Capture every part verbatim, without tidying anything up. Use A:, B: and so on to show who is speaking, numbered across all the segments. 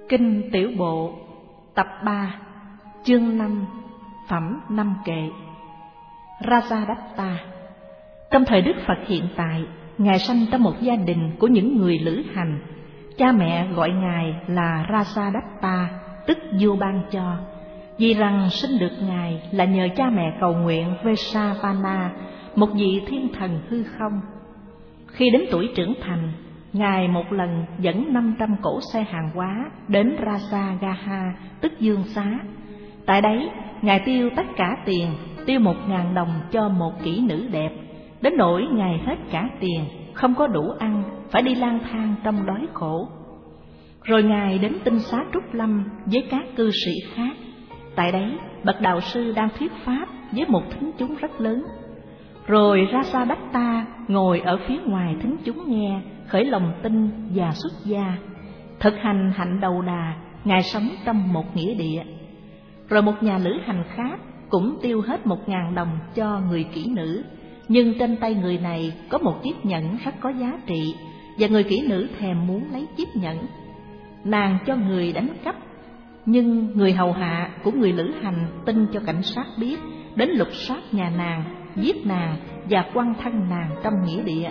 A: Kinh Tiểu Bộ tập ba, chương năm, phẩm năm kệ. Rajadatta. Trong thời Đức Phật hiện tại, Ngài sanh trong một gia đình của những người lữ hành. Cha mẹ gọi Ngài là Rajadatta, tức vua ban cho, vì rằng sinh được Ngài là nhờ cha mẹ cầu nguyện Vesavana, một vị thiên thần hư không. Khi đến tuổi trưởng thành, Ngài một lần dẫn năm trăm cỗ xe hàng hóa đến Rajagaha, tức Dương Xá. Tại đấy, Ngài tiêu tất cả tiền, tiêu một ngàn đồng cho một kỹ nữ đẹp, đến nỗi Ngài hết cả tiền, không có đủ ăn, phải đi lang thang trong đói khổ. Rồi Ngài đến Tinh Xá Trúc Lâm với các cư sĩ khác. Tại đấy, bậc đạo sư đang thuyết pháp với một thính chúng rất lớn. Rồi Rajadatta ngồi ở phía ngoài thính chúng nghe, khởi lòng tin và xuất gia, thực hành hạnh đầu đà. Ngài sống trong một nghĩa địa. Rồi một nhà lữ hành khác cũng tiêu hết một ngàn đồng cho người kỹ nữ, nhưng trên tay người này có một chiếc nhẫn rất có giá trị, và người kỹ nữ thèm muốn lấy chiếc nhẫn. Nàng cho người đánh cắp, nhưng người hầu hạ của người lữ hành tin cho cảnh sát biết, đến lục soát nhà nàng, giết nàng và quăng thân nàng trong nghĩa địa.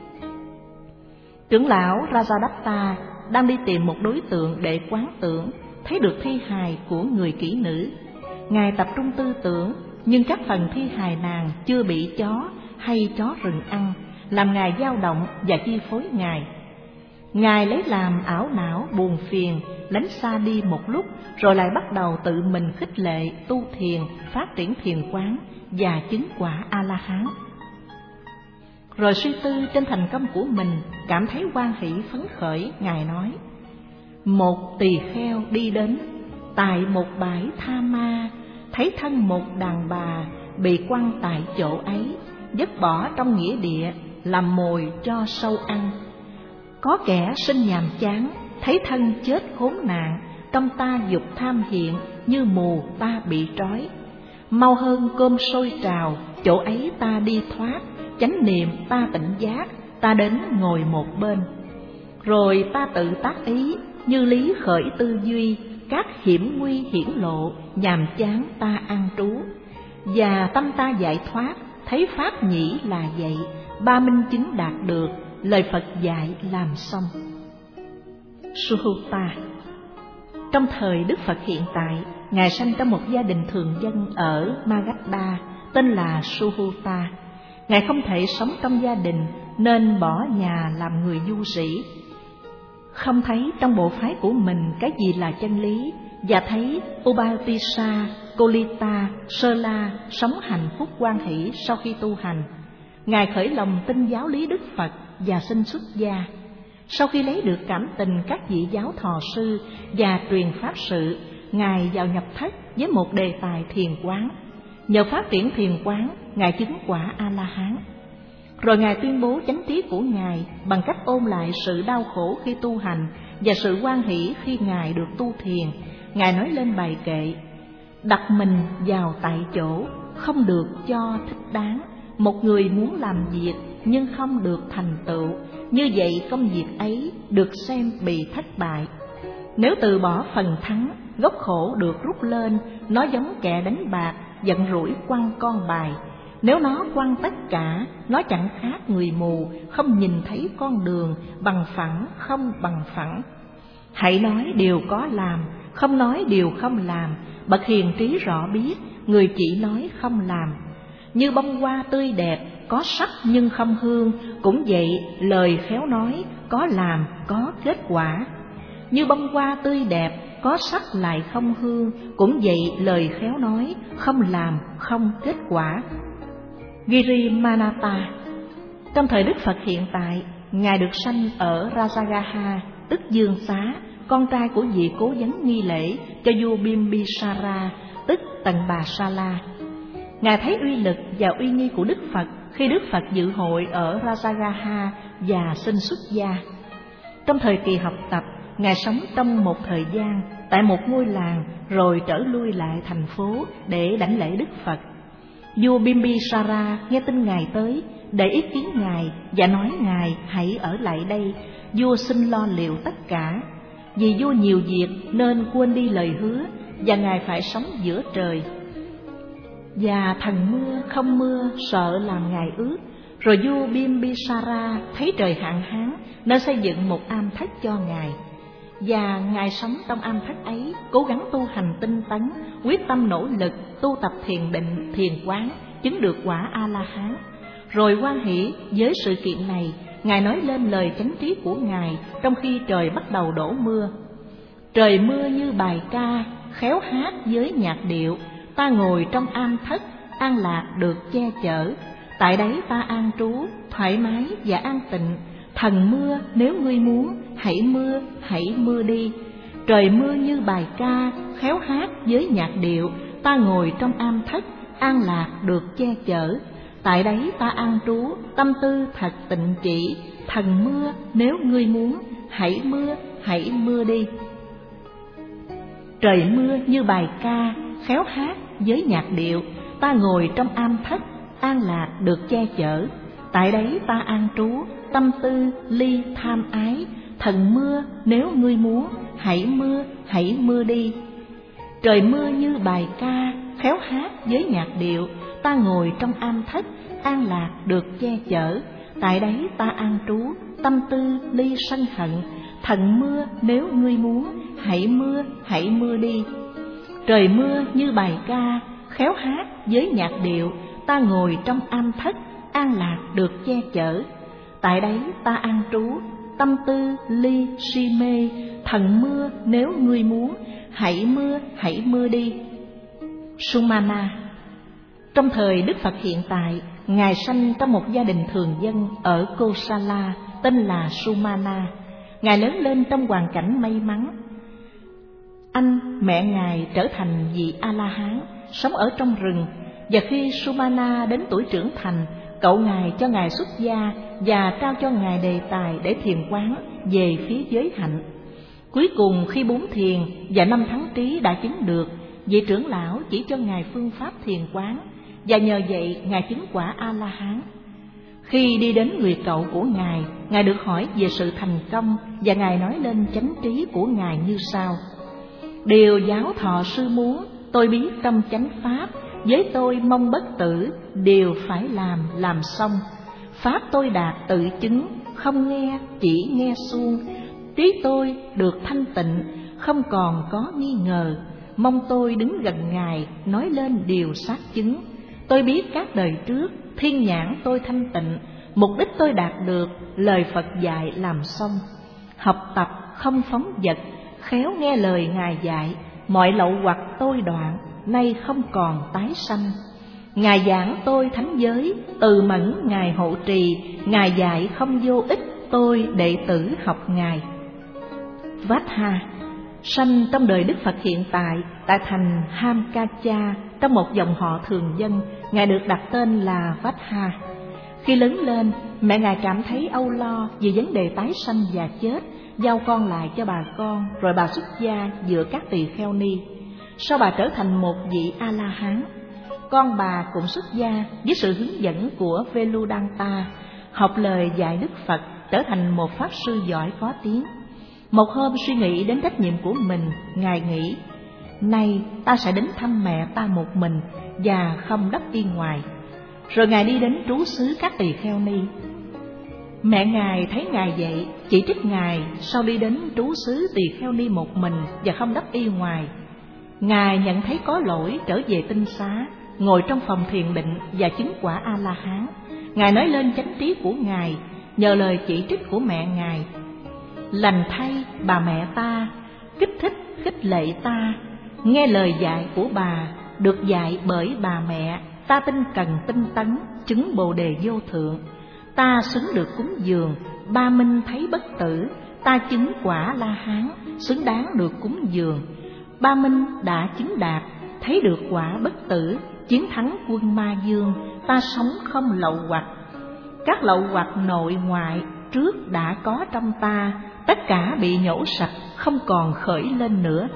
A: Trưởng lão Rajadatta đang đi tìm một đối tượng để quán tưởng, thấy được thi hài của người kỹ nữ. Ngài tập trung tư tưởng, nhưng các phần thi hài nàng chưa bị chó hay chó rừng ăn, làm Ngài dao động và chi phối Ngài. Ngài lấy làm ảo não buồn phiền, lánh xa đi một lúc, rồi lại bắt đầu tự mình khích lệ tu thiền, phát triển thiền quán và chứng quả A-la-hán. Rồi suy tư trên thành công của mình, cảm thấy hoan hỷ phấn khởi. Ngài nói: một tỳ kheo đi đến tại một bãi tha ma, thấy thân một đàn bà bị quăng tại chỗ ấy, vứt bỏ trong nghĩa địa làm mồi cho sâu ăn. Có kẻ sinh nhàm chán, thấy thân chết khốn nạn, trong ta dục tham hiện, như mù ta bị trói. Mau hơn cơm sôi trào, chỗ ấy ta đi thoát, chánh niệm ta tỉnh giác, ta đến ngồi một bên. Rồi ta tự tác ý, như lý khởi tư duy, các hiểm nguy hiển lộ, nhàm chán ta an trú. Và tâm ta giải thoát, thấy pháp nhĩ là vậy, ba minh chứng đạt được, lời Phật dạy làm xong. Suhutta. Trong thời Đức Phật hiện tại, Ngài sanh trong một gia đình thường dân ở Magadha, tên là Suhutta. Ngài không thể sống trong gia đình nên bỏ nhà làm người du sĩ, không thấy trong bộ phái của mình cái gì là chân lý, và thấy Ubatissa, Kolita, Sơ La sống hạnh phúc hoan hỷ sau khi tu hành. Ngài khởi lòng tin giáo lý Đức Phật và xin xuất gia. Sau khi lấy được cảm tình các vị giáo thọ sư và truyền pháp sự, Ngài vào nhập thất với một đề tài thiền quán. Nhờ phát triển thiền quán, Ngài chứng quả A-la-hán. Rồi Ngài tuyên bố chánh tiết của Ngài bằng cách ôn lại sự đau khổ khi tu hành và sự hoan hỷ khi Ngài được tu thiền. Ngài nói lên bài kệ: đặt mình vào tại chỗ, không được cho thích đáng. Một người muốn làm việc nhưng không được thành tựu, như vậy công việc ấy được xem bị thất bại. Nếu từ bỏ phần thắng, gốc khổ được rút lên, nó giống kẻ đánh bạc giận rủi quăng con bài. Nếu nó quăng tất cả, nó chẳng khác người mù, không nhìn thấy con đường, bằng phẳng không bằng phẳng. Hãy nói điều có làm, không nói điều không làm. Bậc hiền trí rõ biết, người chỉ nói không làm. Như bông hoa tươi đẹp, có sắc nhưng không hương, cũng vậy lời khéo nói, có làm có kết quả. Như bông hoa tươi đẹp, có sắc lại không hương, cũng vậy lời khéo nói, không làm không kết quả. Girimanata. Trong thời Đức Phật hiện tại, Ngài được sanh ở Rajagaha, tức Dương Xá, con trai của vị cố vấn nghi lễ cho vua Bimbisara, tức Tần Bà Sa La. Ngài thấy uy lực và uy nghi của Đức Phật khi Đức Phật dự hội ở Rajagaha và xin xuất gia. Trong thời kỳ học tập, Ngài sống trong một thời gian tại một ngôi làng, rồi trở lui lại thành phố để đảnh lễ Đức Phật. Vua Bimbisara nghe tin Ngài tới, để ý kiến Ngài và nói Ngài hãy ở lại đây. Vua xin lo liệu tất cả. Vì vua nhiều việc nên quên đi lời hứa, và Ngài phải sống giữa trời. Và thần mưa không mưa sợ làm Ngài ướt. Rồi vua Bimbisara thấy trời hạn hán nên xây dựng một am thất cho Ngài. Và Ngài sống trong am thất ấy, cố gắng tu hành tinh tấn, quyết tâm nỗ lực tu tập thiền định, thiền quán, chứng được quả A-la-hán. Rồi hoan hỷ với sự kiện này, Ngài nói lên lời chánh trí của Ngài trong khi trời bắt đầu đổ mưa. Trời mưa như bài ca, khéo hát với nhạc điệu, ta ngồi trong am thất, an lạc được che chở. Tại đấy ta an trú, thoải mái và an tịnh. Thần mưa nếu ngươi muốn, hãy mưa, hãy mưa đi. Trời mưa như bài ca, khéo hát với nhạc điệu, ta ngồi trong am thất, an lạc được che chở. Tại đấy ta an trú, tâm tư thật tịnh trị. Thần mưa nếu ngươi muốn, hãy mưa, hãy mưa đi. Trời mưa như bài ca, khéo hát với nhạc điệu, ta ngồi trong am thất, an lạc được che chở. Tại đấy ta an trú, tâm tư ly tham ái. Thần mưa nếu ngươi muốn, hãy mưa, hãy mưa đi. Trời mưa như bài ca, khéo hát với nhạc điệu, ta ngồi trong am thất, an lạc được che chở. Tại đấy ta an trú, tâm tư ly sân hận. Thần mưa nếu ngươi muốn, hãy mưa, hãy mưa đi. Trời mưa như bài ca, khéo hát với nhạc điệu, ta ngồi trong am thất, an lạc được che chở. Tại đấy ta an trú, tâm tư ly si mê. Thần mưa nếu ngươi muốn, hãy mưa, hãy mưa đi. Sumana. Trong thời Đức Phật hiện tại, Ngài sanh trong một gia đình thường dân ở Kosala tên là Sumana. Ngài lớn lên trong hoàn cảnh may mắn. Anh mẹ Ngài trở thành vị A-la-hán, sống ở trong rừng. Và khi Sumana đến tuổi trưởng thành, cậu Ngài cho Ngài xuất gia và trao cho Ngài đề tài để thiền quán về phía giới hạnh. Cuối cùng khi bốn thiền và năm thắng trí đã chứng được, vị trưởng lão chỉ cho Ngài phương pháp thiền quán, và nhờ vậy Ngài chứng quả A-la-hán. Khi đi đến người cậu của Ngài, Ngài được hỏi về sự thành công, và Ngài nói lên chánh trí của Ngài như sau: Điều giáo thọ sư muốn, tôi biết trong chánh pháp, với tôi mong bất tử, điều phải làm làm xong. Pháp tôi đạt tự chứng, không nghe chỉ nghe suông. Trí tôi được thanh tịnh, không còn có nghi ngờ. Mong tôi đứng gần Ngài, nói lên điều xác chứng. Tôi biết các đời trước, thiên nhãn tôi thanh tịnh, mục đích tôi đạt được, lời Phật dạy làm xong. Học tập không phóng dật, khéo nghe lời Ngài dạy, mọi lậu hoặc tôi đoạn, nay không còn tái sanh. Ngài giảng tôi thánh giới, từ mẫn Ngài hộ trì, Ngài dạy không vô ích, tôi đệ tử học Ngài. Vatha sanh trong đời Đức Phật hiện tại tại thành Hamkacha, trong một dòng họ thường dân. Ngài được đặt tên là Vatha. Khi lớn lên, mẹ Ngài cảm thấy âu lo vì vấn đề tái sanh và chết, giao con lại cho bà con, rồi bà xuất gia giữa các tỳ kheo ni. Sau bà trở thành một vị A-la-hán. Con bà cũng xuất gia với sự hướng dẫn của Veludanta, học lời dạy Đức Phật, trở thành một pháp sư giỏi có tiếng. Một hôm suy nghĩ đến trách nhiệm của mình, Ngài nghĩ: nay ta sẽ đến thăm mẹ ta một mình và không đắp y ngoài. Rồi Ngài đi đến trú xứ các tỳ kheo ni. Mẹ Ngài thấy Ngài vậy, chỉ trích Ngài sau đi đến trú xứ tỳ kheo ni một mình và không đắp y ngoài. Ngài nhận thấy có lỗi, trở về tinh xá, ngồi trong phòng thiền định và chứng quả A-la-hán. Ngài nói lên chánh trí của Ngài nhờ lời chỉ trích của mẹ Ngài: lành thay bà mẹ ta, kích thích khích lệ ta, nghe lời dạy của bà, được dạy bởi bà mẹ, ta tinh cần tinh tấn, chứng bồ đề vô thượng. Ta xứng được cúng dường, ba minh thấy bất tử, ta chứng quả La Hán, xứng đáng được cúng dường. Ba minh đã chứng đạt, thấy được quả bất tử, chiến thắng quân ma dương, ta sống không lậu hoặc. Các lậu hoặc nội ngoại trước đã có trong ta, tất cả bị nhổ sạch, không còn khởi lên nữa.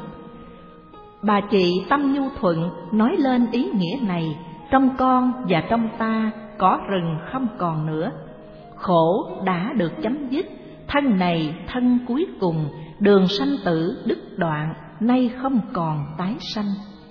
A: Bà chị tâm nhu thuận nói lên ý nghĩa này: trong con và trong ta có rừng không còn nữa, khổ đã được chấm dứt, thân này thân cuối cùng, đường sanh tử đứt đoạn, nay không còn tái sanh.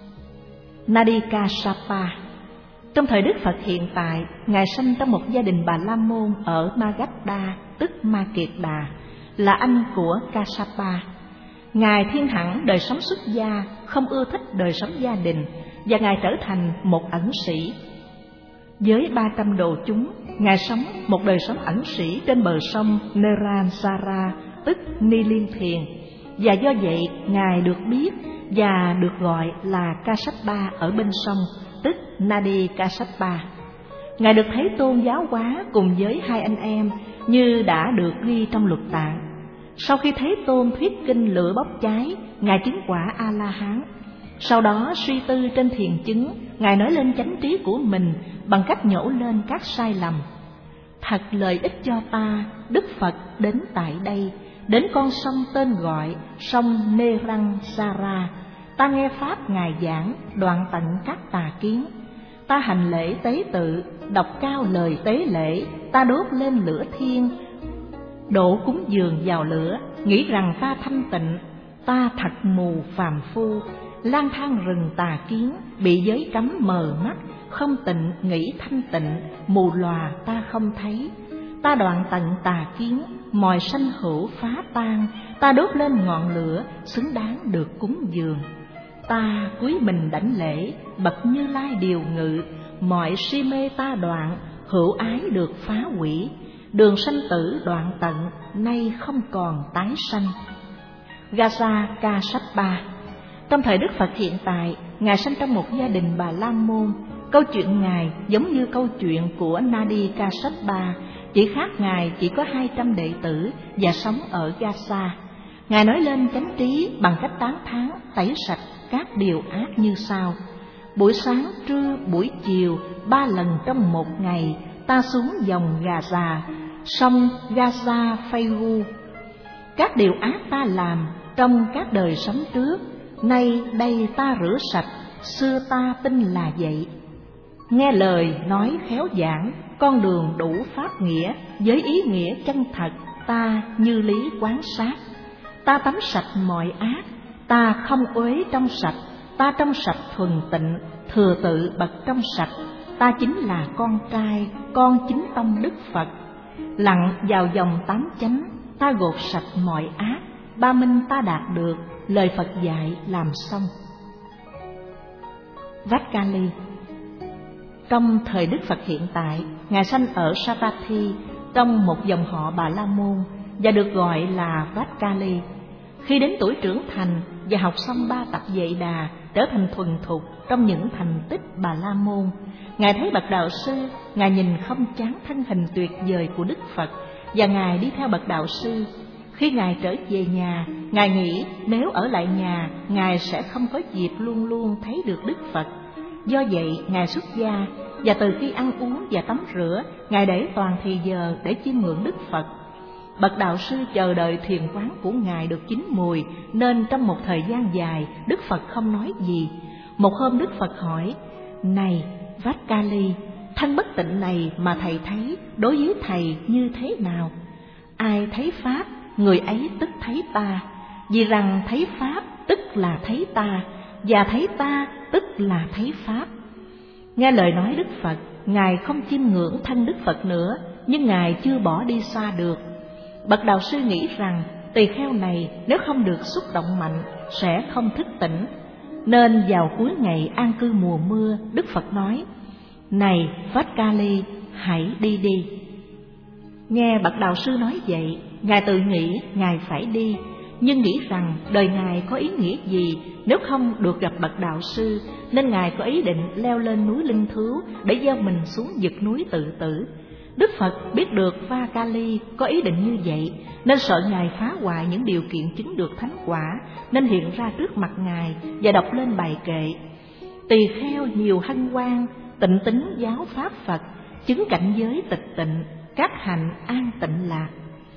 A: Nadikasapa. Trong thời Đức Phật hiện tại, Ngài sanh trong một gia đình Bà La Môn ở Magadha, tức Ma Kiệt Đà, là anh của Kassapa. Ngài thiên hẳn đời sống xuất gia, không ưa thích đời sống gia đình, và Ngài trở thành một ẩn sĩ. Với ba trăm đồ chúng, Ngài sống một đời sống ẩn sĩ trên bờ sông Neransara, tức Ni Liên Thiền, và do vậy Ngài được biết và được gọi là Kassapa ở bên sông, tức Nadi Kassapa. Ngài được Thế Tôn giáo hóa cùng với hai anh em như đã được ghi trong luật tạng. Sau khi Thế Tôn thuyết kinh lửa bốc cháy, Ngài chứng quả A-la-hán. Sau đó suy tư trên thiền chứng, Ngài nói lên chánh trí của mình bằng cách nhổ lên các sai lầm. Thật lợi ích cho ta, Đức Phật đến tại đây, đến con sông tên gọi sông Neransara. Ta nghe pháp Ngài giảng, đoạn tận các tà kiến. Ta hành lễ tế tự, đọc cao lời tế lễ. Ta đốt lên lửa thiên, đổ cúng dường vào lửa, nghĩ rằng ta thanh tịnh. Ta thật mù phàm phu, lang thang rừng tà kiến, bị giới cấm mờ mắt, không tịnh nghĩ thanh tịnh, mù lòa ta không thấy. Ta đoạn tận tà kiến, mọi sanh hữu phá tan. Ta đốt lên ngọn lửa, xứng đáng được cúng dường. Ta cúi mình đảnh lễ, bậc Như Lai điều ngự. Mọi si mê ta đoạn, hữu ái được phá hủy. Đường sanh tử đoạn tận, nay không còn tái sanh. Gasa Kassapa. Trong thời Đức Phật hiện tại, Ngài sanh trong một gia đình Bà La Môn. Câu chuyện Ngài giống như câu chuyện của Nadi Kassapa, chỉ khác Ngài chỉ có hai trăm đệ tử và sống ở Gasa. Ngài nói lên chánh trí bằng cách tán thán, tẩy sạch các điều ác như sau: buổi sáng, trưa, buổi chiều, ba lần trong một ngày, ta xuống dòng Gaza, sông Gaza Phaigu. Các điều ác ta làm trong các đời sống trước, nay đây ta rửa sạch, xưa ta tin là vậy. Nghe lời nói khéo giảng, con đường đủ pháp nghĩa, với ý nghĩa chân thật, ta như lý quán sát. Ta tắm sạch mọi ác, ta không uế trong sạch, ta trong sạch thuần tịnh, thừa tự bậc trong sạch. Ta chính là con trai, con chính tông Đức Phật. Lặn vào dòng tám chánh, ta gột sạch mọi ác, ba minh ta đạt được, lời Phật dạy làm xong. Vatkali. Trong thời Đức Phật hiện tại, Ngài sanh ở Savatthi trong một dòng họ Bà La Môn và được gọi là Vatkali. Khi đến tuổi trưởng thành và học xong ba tập Vệ Đà, trở thành thuần thục trong những thành tích Bà La Môn, Ngài thấy bậc đạo sư. Ngài nhìn không chán thân hình tuyệt vời của Đức Phật và Ngài đi theo bậc đạo sư. Khi Ngài trở về nhà, Ngài nghĩ nếu ở lại nhà, Ngài sẽ không có dịp luôn luôn thấy được Đức Phật. Do vậy, Ngài xuất gia, và từ khi ăn uống và tắm rửa, Ngài để toàn thì giờ để chiêm ngưỡng Đức Phật. Bậc đạo sư chờ đợi thiền quán của Ngài được chín mùi, nên trong một thời gian dài, Đức Phật không nói gì. Một hôm Đức Phật hỏi: này Vatkali, thân bất tịnh này mà thầy thấy, đối với thầy như thế nào? Ai thấy Pháp, người ấy tức thấy ta, vì rằng thấy Pháp tức là thấy ta, và thấy ta tức là thấy Pháp. Nghe lời nói Đức Phật, Ngài không chiêm ngưỡng thân Đức Phật nữa, nhưng Ngài chưa bỏ đi xa được. Bậc đạo sư nghĩ rằng tỳ kheo này nếu không được xúc động mạnh sẽ không thức tỉnh, nên vào cuối ngày an cư mùa mưa, Đức Phật nói: này Vatkali, hãy đi đi. Nghe bậc đạo sư nói vậy, Ngài tự nghĩ Ngài phải đi, nhưng nghĩ rằng đời Ngài có ý nghĩa gì nếu không được gặp bậc đạo sư, nên Ngài có ý định leo lên núi Linh Thứu để gieo mình xuống vực núi tự tử. Đức Phật biết được Vatkali có ý định như vậy, nên sợ Ngài phá hoại những điều kiện chứng được thánh quả, nên hiện ra trước mặt Ngài và đọc lên bài kệ: tỳ kheo nhiều hân hoan, tịnh tín giáo pháp Phật, chứng cảnh giới tịch tịnh, các hạnh an tịnh lạc.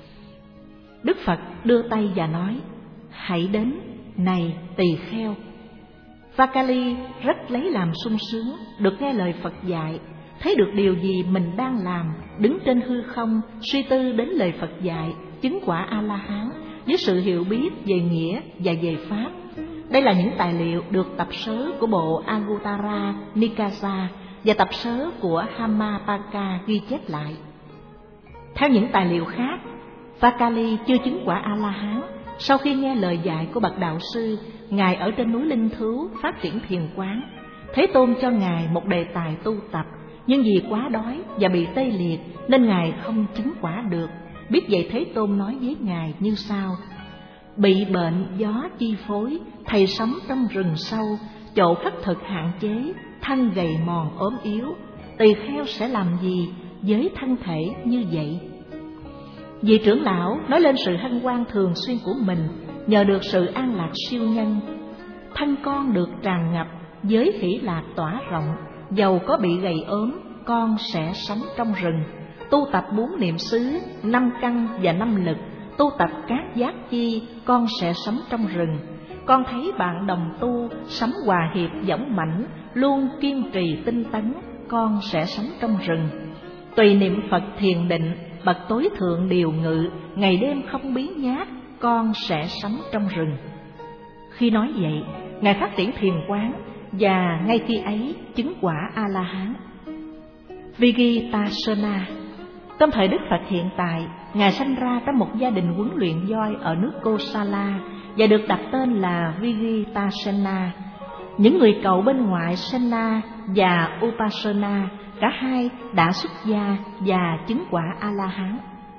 A: Đức Phật đưa tay và nói: hãy đến, này tỳ kheo. Vatkali rất lấy làm sung sướng được nghe lời Phật dạy. thấy được điều gì mình đang làm, đứng trên hư không, suy tư đến lời Phật dạy, chứng quả A-la-hán với sự hiểu biết về nghĩa và về pháp. Đây là những tài liệu được tập sớ của bộ Anguttara Nikaya và tập sớ của Hamapaka ghi chép lại. Theo những tài liệu khác, Vakali chưa chứng quả A-la-hán. Sau khi nghe lời dạy của bậc đạo sư, Ngài ở trên núi Linh Thứu phát triển thiền quán. Thế Tôn cho Ngài một đề tài tu tập, nhưng vì quá đói và bị tê liệt nên Ngài không chứng quả được. Biết vậy Thế Tôn nói với Ngài như sau: bị bệnh gió chi phối, thầy sống trong rừng sâu, chỗ khất thực hạn chế, thân gầy mòn ốm yếu, tỳ kheo sẽ làm gì với thân thể như vậy? Vị trưởng lão nói lên sự hân hoan thường xuyên của mình nhờ được sự an lạc siêu nhân. Thân con được tràn ngập với hỷ lạc tỏa rộng, dầu có bị gầy ốm, con sẽ sống trong rừng. Tu tập bốn niệm xứ, năm căn và năm lực, tu tập các giác chi, con sẽ sống trong rừng. Con thấy bạn đồng tu, sống hòa hiệp dõng mãnh, luôn kiên trì tinh tấn, con sẽ sống trong rừng. Tùy niệm Phật thiền định, bậc tối thượng điều ngự, ngày đêm không biến nhát, con sẽ sống trong rừng. Khi nói vậy, Ngài phát triển thiền quán và ngay khi ấy chứng quả A-la-hán. Vigitasana. Trong thời Đức Phật hiện tại, Ngài sanh ra trong một gia đình huấn luyện voi ở nước Kosala và được đặt tên là Vigitasena. Những người cậu bên ngoại Sena và Upasana, cả hai đã xuất gia và chứng quả A-la-hán.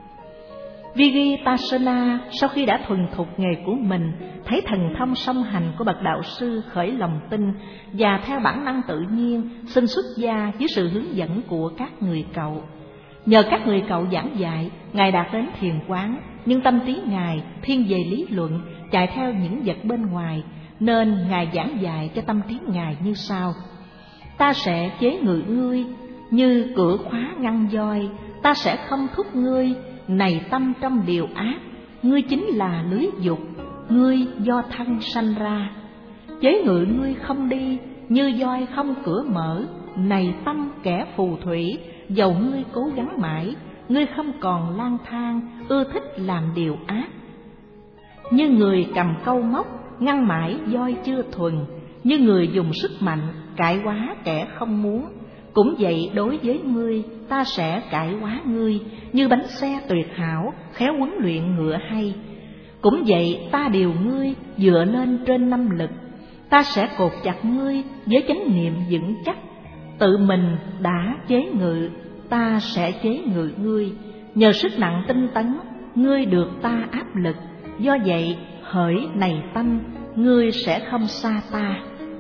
A: Vigitasana sau khi đã thuần thục nghề của mình, thấy thần thông song hành của bậc đạo sư khởi lòng tin và theo bản năng tự nhiên xin xuất gia dưới sự hướng dẫn của các người cậu. Nhờ các người cậu giảng dạy, Ngài đạt đến thiền quán, nhưng tâm trí Ngài thiên về lý luận, chạy theo những vật bên ngoài, nên Ngài giảng dạy cho tâm trí Ngài như sau: ta sẽ chế ngự ngươi như cửa khóa ngăn voi, ta sẽ không thúc ngươi, này tâm trong điều ác, ngươi chính là lưới dục, ngươi do thân sanh ra. Chế ngự ngươi không đi, như voi không cửa mở, này tâm kẻ phù thủy, dầu ngươi cố gắng mãi, ngươi không còn lang thang, ưa thích làm điều ác. Như người cầm câu móc, ngăn mãi voi chưa thuần, như người dùng sức mạnh, cải hóa kẻ không muốn. Cũng vậy đối với ngươi, ta sẽ cải hóa ngươi, như bánh xe tuyệt hảo, khéo huấn luyện ngựa hay. Cũng vậy ta điều ngươi dựa lên trên năm lực, ta sẽ cột chặt ngươi với chánh niệm vững chắc. Tự mình đã chế ngự, ta sẽ chế ngự ngươi, nhờ sức nặng tinh tấn, ngươi được ta áp lực. Do vậy, hỡi này tâm, ngươi sẽ không xa ta.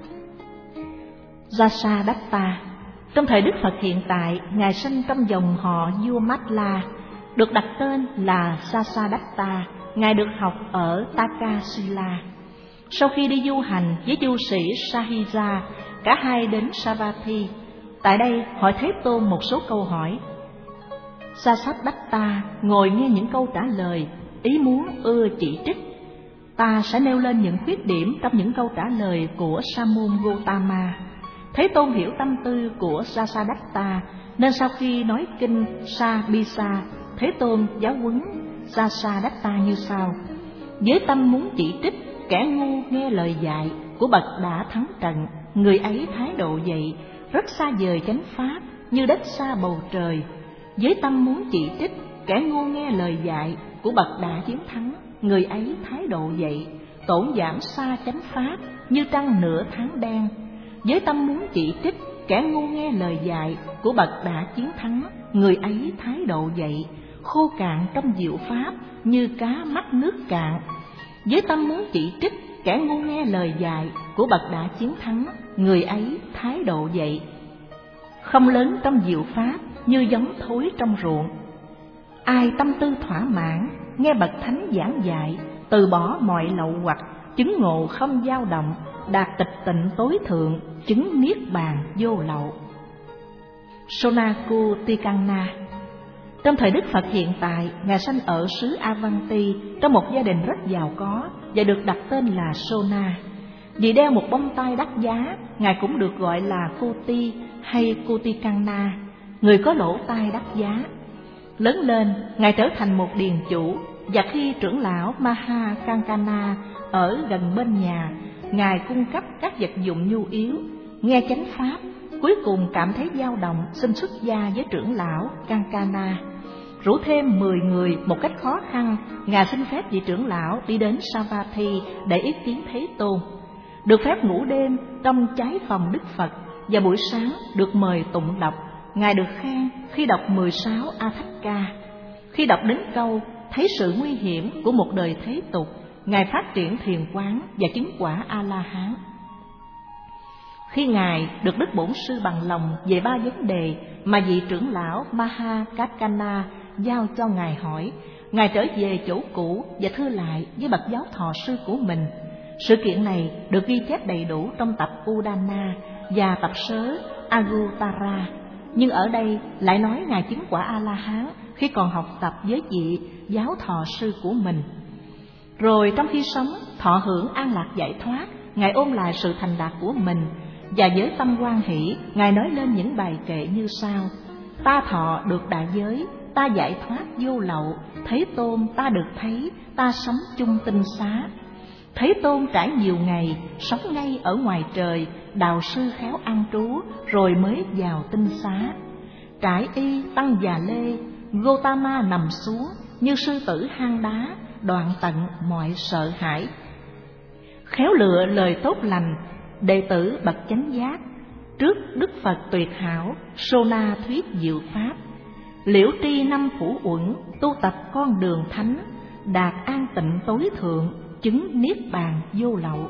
A: Jasadatta. Trong thời Đức Phật hiện tại, Ngài sinh trong dòng họ vua Matla, được đặt tên là Jasadatta. Ngài được học ở Takasila. Sau khi đi du hành với du sĩ Sahija, cả hai đến Savatthi. Tại đây hỏi Thế Tôn một số câu hỏi. Jasadatta ngồi nghe những câu trả lời, ý muốn ưa chỉ trích. Ta sẽ nêu lên những khuyết điểm trong những câu trả lời của Sa môn Gotama. Thế Tôn hiểu tâm tư của Jasadatta, nên sau khi nói kinh Sa-bisa, Thế Tôn giáo huấn Jasadatta như sau: với tâm muốn chỉ trích, kẻ ngu nghe lời dạy của bậc đã thắng trận, người ấy thái độ vậy, rất xa vời chánh pháp, như đất xa bầu trời. Với tâm muốn chỉ trích, kẻ ngu nghe lời dạy của bậc đã chiến thắng, người ấy thái độ vậy, tổn giảm xa chánh pháp, như trăng nửa tháng đen. Với tâm muốn chỉ trích, kẻ ngu nghe lời dạy của bậc đã chiến thắng, người ấy thái độ vậy, khô cạn trong diệu pháp, như cá mắc nước cạn. Với tâm muốn chỉ trích, kẻ ngu nghe lời dạy của bậc đã chiến thắng, người ấy thái độ vậy, không lớn trong diệu pháp, như giống thối trong ruộng. Ai tâm tư thỏa mãn, nghe bậc thánh giảng dạy, từ bỏ mọi lậu hoặc, chứng ngộ không dao động, đạt tịch tịnh tối thượng, chứng niết bàn vô lậu. Sonaku Tikanna. Trong thời Đức Phật hiện tại, Ngài sanh ở xứ Avanti trong một gia đình rất giàu có và được đặt tên là Sona. Vì đeo một bông tai đắt giá, Ngài cũng được gọi là Kuti hay Kutikanna. người có lỗ tai đắt giá. Lớn lên, Ngài trở thành một điền chủ, và khi trưởng lão Maha Kankana ở gần bên nhà, Ngài cung cấp các vật dụng nhu yếu, nghe chánh pháp, cuối cùng cảm thấy dao động, xin xuất gia với trưởng lão Kankana. Rủ thêm mười người một cách khó khăn, Ngài xin phép vị trưởng lão đi đến Savatthi để ý kiến Thế Tôn. Được phép ngủ đêm trong trái phòng Đức Phật, và buổi sáng được mời tụng đọc. Ngài được khen khi đọc mười sáu A Thách Ca. Khi đọc đến câu thấy sự nguy hiểm của một đời thế tục, Ngài phát triển thiền quán và chứng quả A-la-hán. Khi Ngài được Đức Bổn Sư bằng lòng về ba vấn đề mà vị trưởng lão Maha Kakkana giao cho Ngài hỏi, Ngài trở về chỗ cũ và thưa lại với bậc giáo thọ sư của mình. Sự kiện này được ghi chép đầy đủ trong tập Udana và tập sớ Agutara, nhưng ở đây lại nói Ngài chứng quả A-la-hán khi còn học tập với vị giáo thọ sư của mình. Rồi trong khi sống thọ hưởng an lạc giải thoát, Ngài ôm lại sự thành đạt của mình, và với tâm hoan hỷ, Ngài nói lên những bài kệ như sau: Ta thọ được đại giới, ta giải thoát vô lậu, Thế Tôn ta được thấy, ta sống chung tinh xá. Thế Tôn trải nhiều ngày, sống ngay ở ngoài trời, đạo sư khéo an trú, rồi mới vào tinh xá. Trải y tăng già lê, Gotama nằm xuống, như sư tử hang đá, đoạn tận mọi sợ hãi. Khéo lựa lời tốt lành, đệ tử bậc chánh giác, trước Đức Phật tuyệt hảo, Sona thuyết diệu pháp. Liễu tri năm phủ uẩn, tu tập con đường thánh, đạt an tịnh tối thượng, chứng niết bàn vô lậu.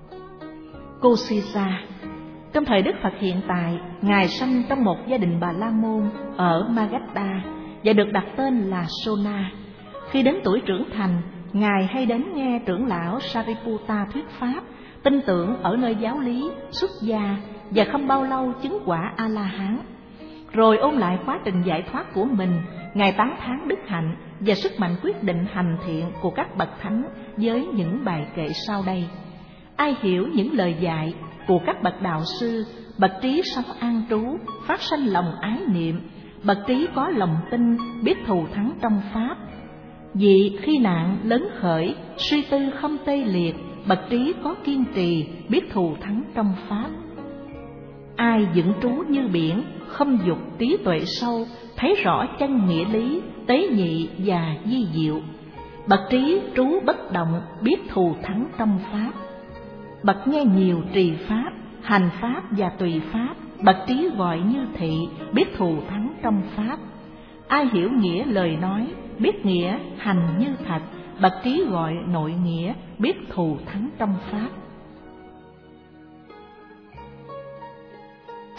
A: Kosisa. Trong thời Đức Phật hiện tại, Ngài sanh trong một gia đình Bà La Môn ở Magadha và được đặt tên là Sona. Khi đến tuổi trưởng thành, Ngài hay đến nghe trưởng lão Sariputta thuyết pháp, tin tưởng ở nơi giáo lý, xuất gia, và không bao lâu chứng quả A-la-hán. Rồi ôn lại quá trình giải thoát của mình, Ngài tán thán đức hạnh và sức mạnh quyết định hành thiện của các bậc thánh với những bài kệ sau đây. Ai hiểu những lời dạy của các bậc đạo sư, bậc trí sống an trú, phát sanh lòng ái niệm, bậc trí có lòng tin, biết thù thắng trong pháp. Vì khi nạn lớn khởi, suy tư không tê liệt, bậc trí có kiên trì, biết thù thắng trong pháp. Ai vững trú như biển, không dục trí tuệ sâu, thấy rõ chân nghĩa lý, tế nhị và di diệu. Bậc trí trú bất động, biết thù thắng trong pháp. Bậc nghe nhiều trì pháp, hành pháp và tùy pháp, bậc trí gọi như thị, biết thù thắng trong pháp. Ai hiểu nghĩa lời nói, biết nghĩa hành như thật, bậc trí gọi nội nghĩa, biết thù thắng trong pháp.